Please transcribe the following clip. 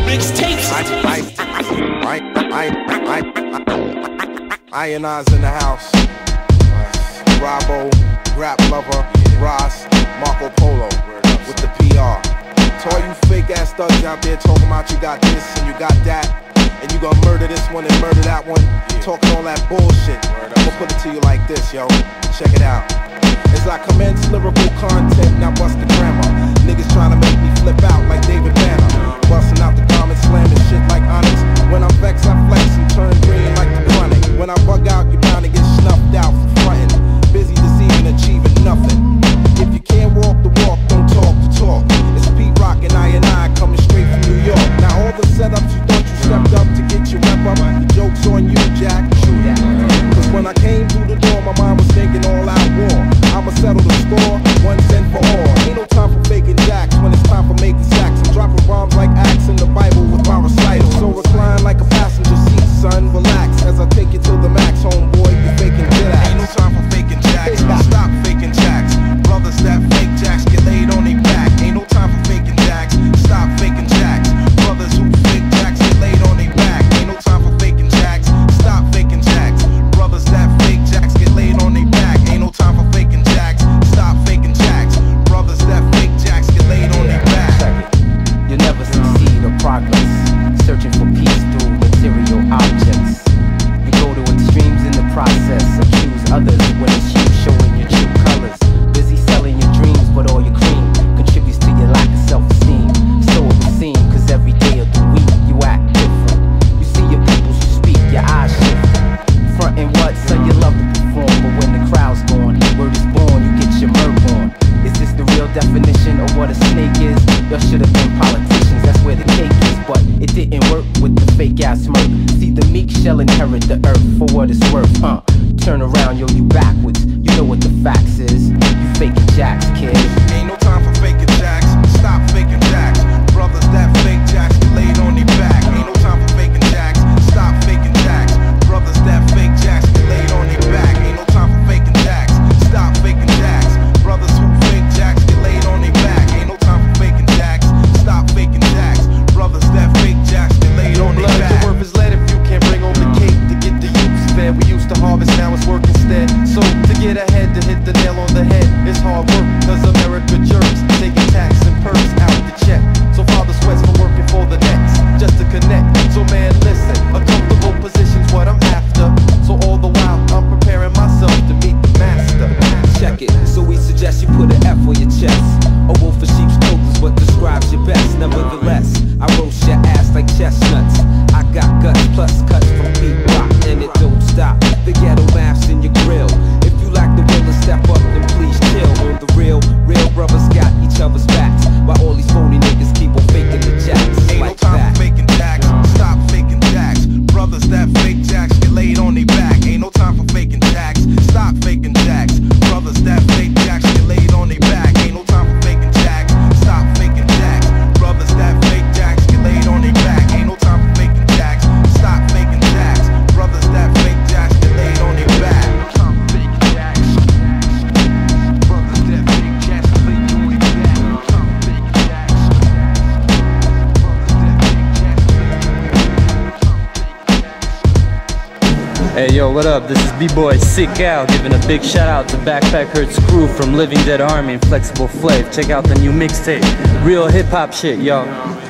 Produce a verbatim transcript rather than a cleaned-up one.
Mixtapes. I, I, I, I, I, Ionize in the house. Robbo, Rap Lover, Ross, Marco Polo with the P R. To all you fake ass thugs out there talking about you got this and you got that, and you gonna murder this one and murder that one, talking all that bullshit. I'ma put it to you like this, yo. Check it out. As I commence lyrical content, now bust the grammar. Niggas trying to make me flip out like David Banner. Busting out the comments, slamming shit like Onyx. When I'm vexed, I flex and turn green like the chronic. When I bug out, you're bound to get snuffed out for frontin'. Busy deceiving, achieving nothing. If you can't walk the walk, don't talk the talk. It's Pete Rock and I and I coming straight from New York. Now all the setups you thought you stepped up to get your rep up, the joke's on you, Jack. True that. Cause when I came through the door, my mind was thinking all out war. I'ma settle the score, once and for all. Ain't no time for faking jacks when it's time for making sacks. I'm dropping bombs like Acts in the Bible with my recital. So recline like a passenger seat, son. Relax as I take you to the max, homeboy. You faking jet acts. Ain't no time for faking jacks. Stop faking jacks. Brothers that fake jacks get laid on their back. Ain't no time for faking jacks. Stop faking jacks. Brothers who fake jacks get laid on their back. Ain't no time for faking jacks. Stop faking jacks. Brothers that fake jacks get laid on their back. Ain't no time for faking jacks. Stop faking jacks. Brothers that fake jacks get laid on their back. You'll never succeed or progress searching for peace through material objects. You go to extremes in the process, accuse others when it's you showing your true colors. Busy selling your dreams, but all your cream contributes to your lack of self-esteem. So it would seem, cause every day of the week you act different. You see your peoples, you speak, your eyes shift. Frontin' what, son, you love to perform, but when the crowd's gone, word is born, you get your murk on. Is this the real definition of what a snake is? Y'all should have been politicians, that's where the cake is. But it didn't work with the fake ass smirk. See, the meek shall inherit the earth for what it's worth, uh Turn around, yo, you backwards. You know what the facts is. You faking jacks, kid. Ain't no time for faking jacks. Stop faking jacks. Brothers that fake jacks get laid on their back. Ain't no time for faking jacks. Stop faking jacks. Brothers that fake jacks get laid on their back. Ain't no time for faking jacks. Stop faking jacks. Brothers who fake jacks get laid on their back. Ain't no time for faking jacks. Stop faking jacks. Brothers that fake jacks get laid on their back. Your worth is lead if you can't bring home the cake to get the youths fed. We used to harvest, now it's work instead. So to get ahead, to hit the nail on the head, it's hard work, cause America jerks, taking tax and perks out the check. So father sweats for working for the next, just to connect. So man, listen, a comfortable position's what I'm after. So all the while, I'm preparing myself to meet the master. Check it, so we suggest you put an F on your chest. A wolf in sheep's clothes is what describes your best. Nevertheless, I roast your ass like chestnuts. I got guts plus cuts from Pete Rock, and it don't stop. The ghetto laughs in your grill. If you lack the will to step up, then please chill. On the real, real brothers got each other's backs, while all these phony niggas keep on faking the jacks. Ain't like no time that. for faking jacks. Stop faking jacks. Brothers that fake jacks get laid on their back. Ain't no time for faking jacks. Stop faking jacks. Brothers that fake jacks get laid on their back. Ain't no time for faking jacks. Stop faking jacks. Brothers that fake jacks get laid on their back. Ain't no time for faking jacks. Stop faking jacks. Brothers that fake jacks get laid on their back. Ain't no time for faking jacks. Brothers that fake jacks get laid on their back. Ain't no time for faking jacks. Brothers that fake jacks get laid on their back. Hey yo, what up? This is B-Boy Sick Out, giving a big shout out to Backpack Hurts crew from Living Dead Army and Flexible Flav. Check out the new mixtape. Real hip hop shit, yo.